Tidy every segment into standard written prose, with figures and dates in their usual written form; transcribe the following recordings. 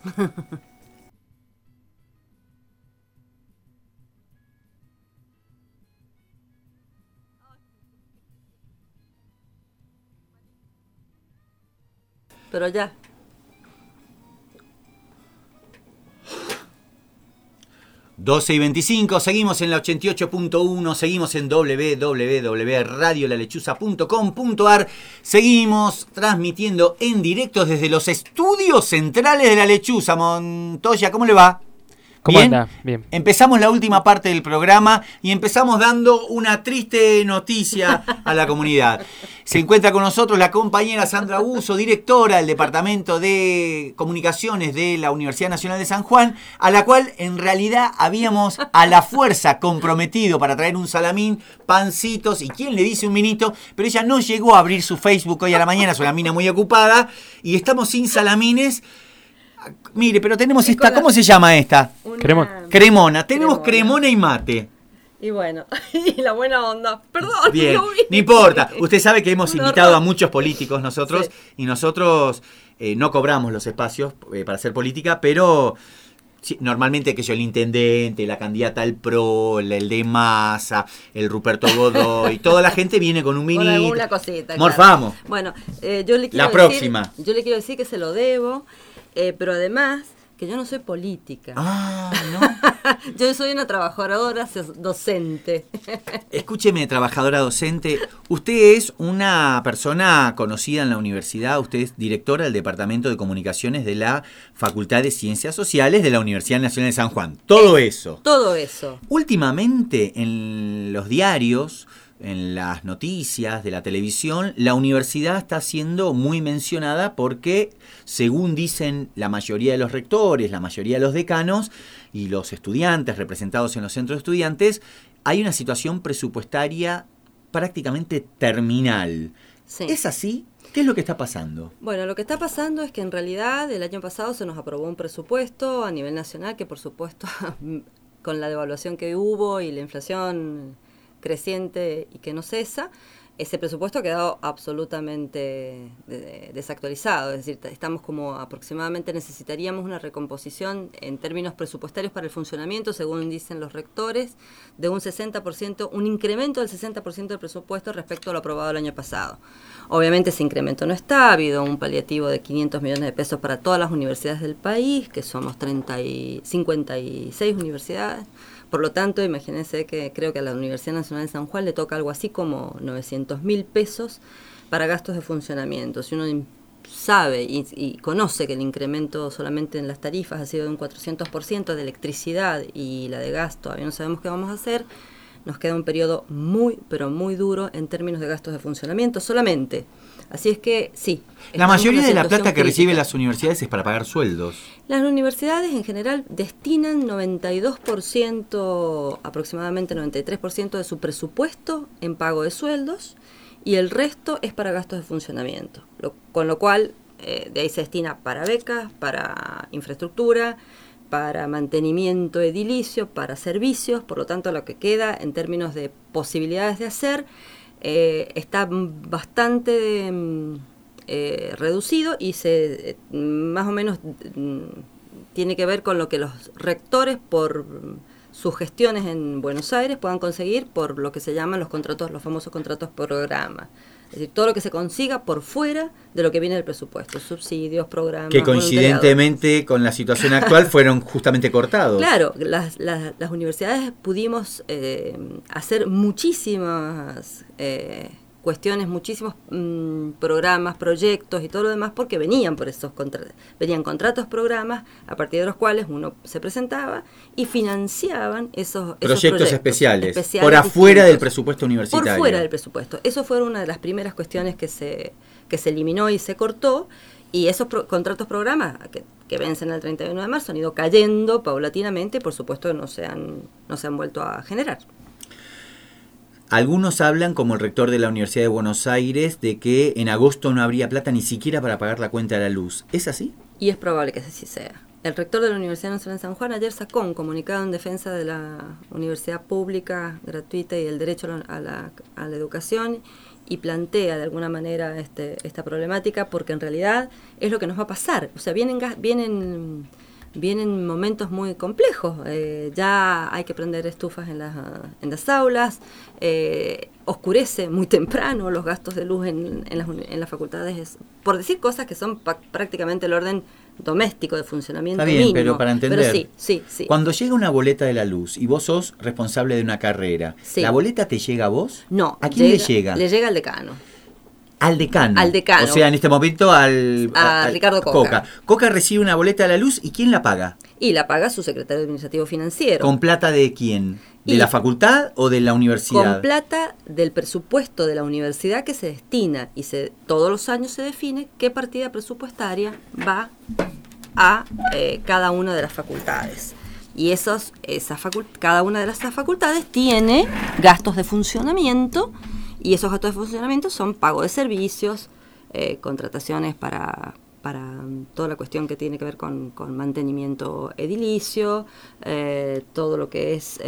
Pero ya. Doce y 25, seguimos en la 88.1, seguimos en www.radiolalechuza.com.ar, seguimos transmitiendo en directo desde los estudios centrales de La Lechuza. Montoya, ¿cómo le va? ¿Cómo anda? Bien. Empezamos la última parte del programa y empezamos dando una triste noticia a la comunidad. Se encuentra con nosotros la compañera Sandra Buzo, directora del Departamento de Comunicaciones de la Universidad Nacional de San Juan, a la cual en realidad habíamos a la fuerza comprometido para traer un salamín, pancitos y quién le dice un vinito, pero ella no llegó a abrir su Facebook hoy a la mañana, es una mina muy ocupada y estamos sin salamines. Mire, pero tenemos esta, ¿cómo se llama esta? Cremona. Tenemos cremona y mate. Y bueno, y la buena onda. Perdón. Bien, no importa. Usted sabe que hemos invitado a muchos políticos nosotros, sí. Y nosotros no cobramos los espacios para hacer política, pero sí, normalmente que yo, el intendente, la candidata al PRO, el de Massa, el Ruperto Godoy, toda la gente viene con un mini. Con alguna cosita. Morfamos. Claro. Bueno, yo le quiero próxima. Yo le quiero decir que se lo debo. Pero además, que yo no soy política. Ah, ¿no? Yo soy una trabajadora docente. Escúcheme, trabajadora docente. Usted es una persona conocida en la universidad. Usted es directora del Departamento de Comunicaciones de la Facultad de Ciencias Sociales de la Universidad Nacional de San Juan. Todo eso. Todo eso. Últimamente, en los diarios, en las noticias de la televisión, la universidad está siendo muy mencionada porque, según dicen la mayoría de los rectores, la mayoría de los decanos y los estudiantes representados en los centros de estudiantes, hay una situación presupuestaria prácticamente terminal. Sí. ¿Es así? ¿Qué es lo que está pasando? Bueno, lo que está pasando es que en realidad el año pasado se nos aprobó un presupuesto a nivel nacional que, por supuesto, con la devaluación que hubo y la inflación creciente y que no cesa, ese presupuesto ha quedado absolutamente desactualizado. Es decir, estamos como aproximadamente necesitaríamos una recomposición en términos presupuestarios para el funcionamiento, según dicen los rectores, de un 60%, un incremento del 60% del presupuesto respecto a lo aprobado el año pasado. Obviamente ese incremento no está, ha habido un paliativo de 500 millones de pesos para todas las universidades del país, que somos 56 universidades. Por lo tanto, imagínense que creo que a la Universidad Nacional de San Juan le toca algo así como 900.000 pesos para gastos de funcionamiento. Si uno sabe y conoce que el incremento solamente en las tarifas ha sido de un 400% de electricidad y la de gas todavía no sabemos qué vamos a hacer, nos queda un periodo muy, pero muy duro en términos de gastos de funcionamiento solamente. Así es que sí. La mayoría de la plata que reciben las universidades es para pagar sueldos. Las universidades en general destinan 92%, aproximadamente 93% de su presupuesto en pago de sueldos y el resto es para gastos de funcionamiento. Con lo cual, de ahí se destina para becas, para infraestructura, para mantenimiento edilicio, para servicios. Por lo tanto, lo que queda en términos de posibilidades de hacer está bastante reducido y se más o menos tiene que ver con lo que los rectores por sus gestiones en Buenos Aires puedan conseguir por lo que se llaman los contratos, los famosos contratos programa. Es decir, todo lo que se consiga por fuera de lo que viene del presupuesto, subsidios, programas. Que coincidentemente con la situación actual fueron justamente cortados. Claro, las universidades pudimos hacer muchísimas cuestiones, muchísimos programas, proyectos y todo lo demás porque venían por esos venían contratos, programas a partir de los cuales uno se presentaba y financiaban esos proyectos especiales por afuera del presupuesto universitario. Por fuera del presupuesto. Eso fue una de las primeras cuestiones que se eliminó y se cortó, y esos contratos, programas que vencen el 31 de marzo han ido cayendo paulatinamente y por supuesto no se han vuelto a generar. Algunos hablan, como el rector de la Universidad de Buenos Aires, de que en agosto no habría plata ni siquiera para pagar la cuenta de la luz. ¿Es así? Y es probable que así sea. El rector de la Universidad Nacional de San Juan ayer sacó un comunicado en defensa de la universidad pública, gratuita y el derecho a la educación, y plantea de alguna manera esta problemática, porque en realidad es lo que nos va a pasar. O sea, vienen momentos muy complejos. Ya hay que prender estufas en las aulas, oscurece muy temprano, los gastos de luz en las facultades, por decir cosas que son prácticamente el orden doméstico de funcionamiento. Está bien, mínimo. pero para entender, pero sí. Cuando llega una boleta de la luz y vos sos responsable de una carrera, Sí. ¿la boleta te llega a vos? No. ¿A quién le llega? Le llega al decano. Al decano. Al decano. O sea, en este momento A al Ricardo Coca. Coca recibe una boleta de la luz y ¿quién la paga? Y la paga su secretario administrativo financiero. ¿Con plata de quién? ¿De Y la facultad o de la universidad? Con plata del presupuesto de la universidad que se destina y todos los años se define qué partida presupuestaria va a cada una de las facultades. Y cada una de esas facultades tiene gastos de funcionamiento, y esos gastos de funcionamiento son pago de servicios, contrataciones para toda la cuestión que tiene que ver con mantenimiento edilicio, todo lo que es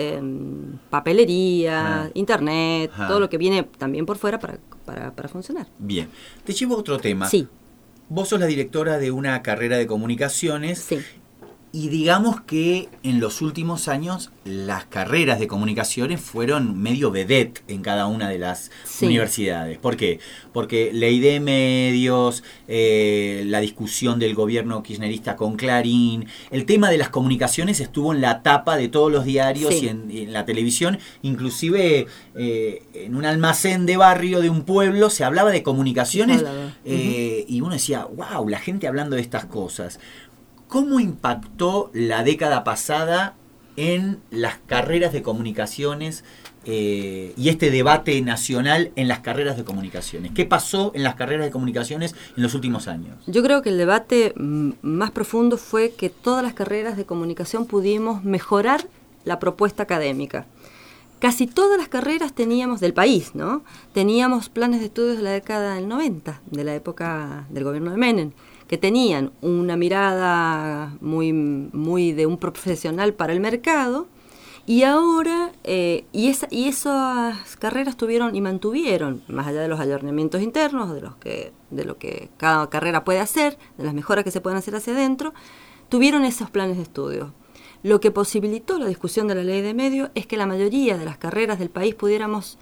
papelería, internet, todo lo que viene también por fuera para funcionar. Bien. Te llevo a otro tema. Sí. Vos sos la directora de una carrera de comunicaciones. Sí. Y digamos que en los últimos años las carreras de comunicaciones fueron medio vedette en cada una de las universidades. ¿Por qué? Porque ley de medios, la discusión del gobierno kirchnerista con Clarín, el tema de las comunicaciones estuvo en la tapa de todos los diarios y en la televisión, inclusive en un almacén de barrio de un pueblo se hablaba de comunicaciones y uno decía, wow, la gente hablando de estas cosas. ¿Cómo impactó la década pasada en las carreras de comunicaciones y este debate nacional en las carreras de comunicaciones? ¿Qué pasó en las carreras de comunicaciones en los últimos años? Yo creo que el debate más profundo fue que todas las carreras de comunicación pudimos mejorar la propuesta académica. Casi todas las carreras del país, ¿no? Teníamos planes de estudios de la década del 90, de la época del gobierno de Menem, que tenían una mirada muy de un profesional para el mercado, y ahora, y esas carreras tuvieron y mantuvieron, más allá de los ayornamientos internos, de lo que cada carrera puede hacer, de las mejoras que se pueden hacer hacia adentro, tuvieron esos planes de estudio. Lo que posibilitó la discusión de la ley de medios es que la mayoría de las carreras del país pudiéramos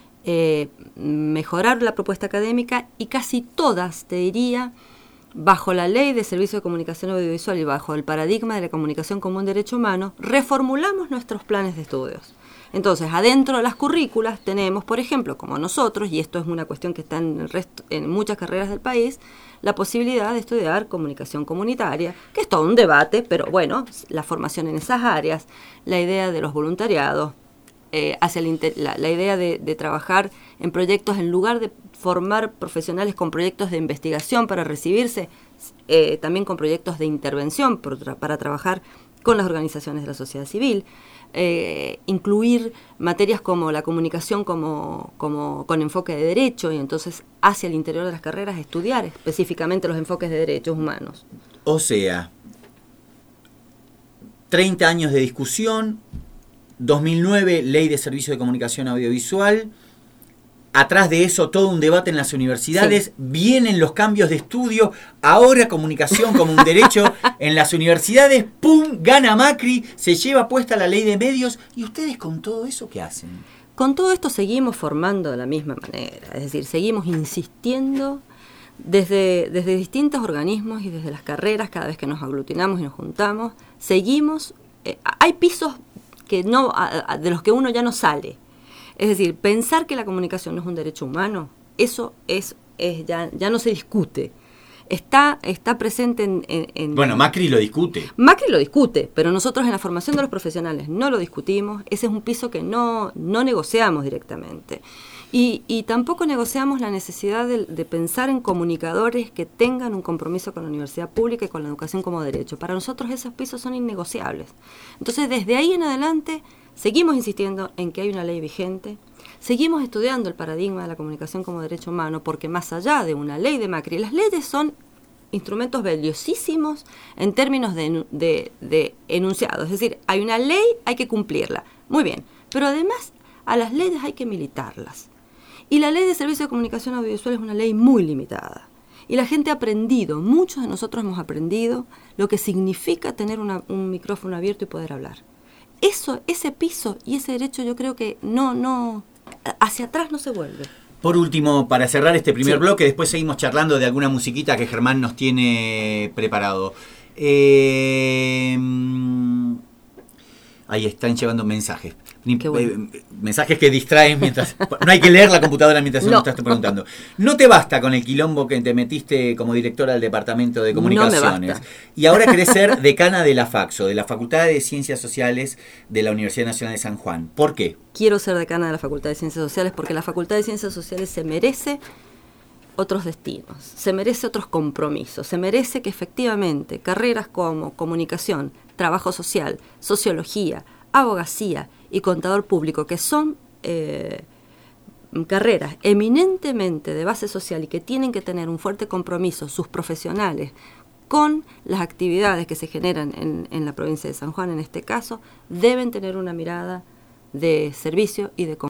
mejorar la propuesta académica, y casi todas, te diría, bajo la ley de servicio de comunicación audiovisual y bajo el paradigma de la comunicación como un derecho humano, reformulamos nuestros planes de estudios. Entonces, adentro de las currículas tenemos, por ejemplo, como nosotros, y esto es una cuestión que está en muchas carreras del país, la posibilidad de estudiar comunicación comunitaria, que es todo un debate, pero bueno, la formación en esas áreas, la idea de los voluntariados, hacia la idea de trabajar en proyectos en lugar de formar profesionales con proyectos de investigación para recibirse, también con proyectos de intervención para trabajar con las organizaciones de la sociedad civil, incluir materias como la comunicación con enfoque de derecho, y entonces hacia el interior de las carreras estudiar específicamente los enfoques de derechos humanos. O sea, 30 años de discusión, 2009 Ley de Servicio de Comunicación Audiovisual, atrás de eso todo un debate en las universidades, vienen los cambios de estudio, ahora comunicación como un derecho en las universidades, ¡pum!, gana Macri, se lleva puesta la ley de medios, y ustedes con todo eso, ¿qué hacen? Con todo esto seguimos formando de la misma manera, es decir, seguimos insistiendo desde distintos organismos y desde las carreras, cada vez que nos aglutinamos y nos juntamos, seguimos, hay pisos que de los que uno ya no sale. Es decir, pensar que la comunicación no es un derecho humano, eso ya no se discute. Está presente en... Bueno, Macri lo discute. Macri lo discute, pero nosotros en la formación de los profesionales no lo discutimos. Ese es un piso que no negociamos directamente. Y tampoco negociamos la necesidad de pensar en comunicadores que tengan un compromiso con la universidad pública y con la educación como derecho. Para nosotros esos pisos son innegociables. Entonces, desde ahí en adelante, seguimos insistiendo en que hay una ley vigente, seguimos estudiando el paradigma de la comunicación como derecho humano, porque más allá de una ley de Macri, las leyes son instrumentos valiosísimos en términos de enunciados. Es decir, hay una ley, hay que cumplirla. Muy bien, pero además a las leyes hay que militarlas. Y la ley de servicio de comunicación audiovisual es una ley muy limitada. Y la gente ha aprendido, muchos de nosotros hemos aprendido lo que significa tener un micrófono abierto y poder hablar. Ese piso y ese derecho yo creo que no, hacia atrás no se vuelve. Por último, para cerrar este primer bloque, después seguimos charlando de alguna musiquita que Germán nos tiene preparado. Ahí están llevando mensajes. Bueno. Mensajes que distraen mientras... No hay que leer la computadora mientras uno está preguntando. No te basta con el quilombo que te metiste como directora del Departamento de Comunicaciones. No me basta. Y ahora querés ser decana de la FACSO, de la Facultad de Ciencias Sociales de la Universidad Nacional de San Juan. ¿Por qué? Quiero ser decana de la Facultad de Ciencias Sociales porque la Facultad de Ciencias Sociales se merece otros destinos, se merece otros compromisos, se merece que efectivamente carreras como comunicación, trabajo social, sociología, abogacía y contador público, que son carreras eminentemente de base social y que tienen que tener un fuerte compromiso sus profesionales con las actividades que se generan en la provincia de San Juan, en este caso, deben tener una mirada de servicio y de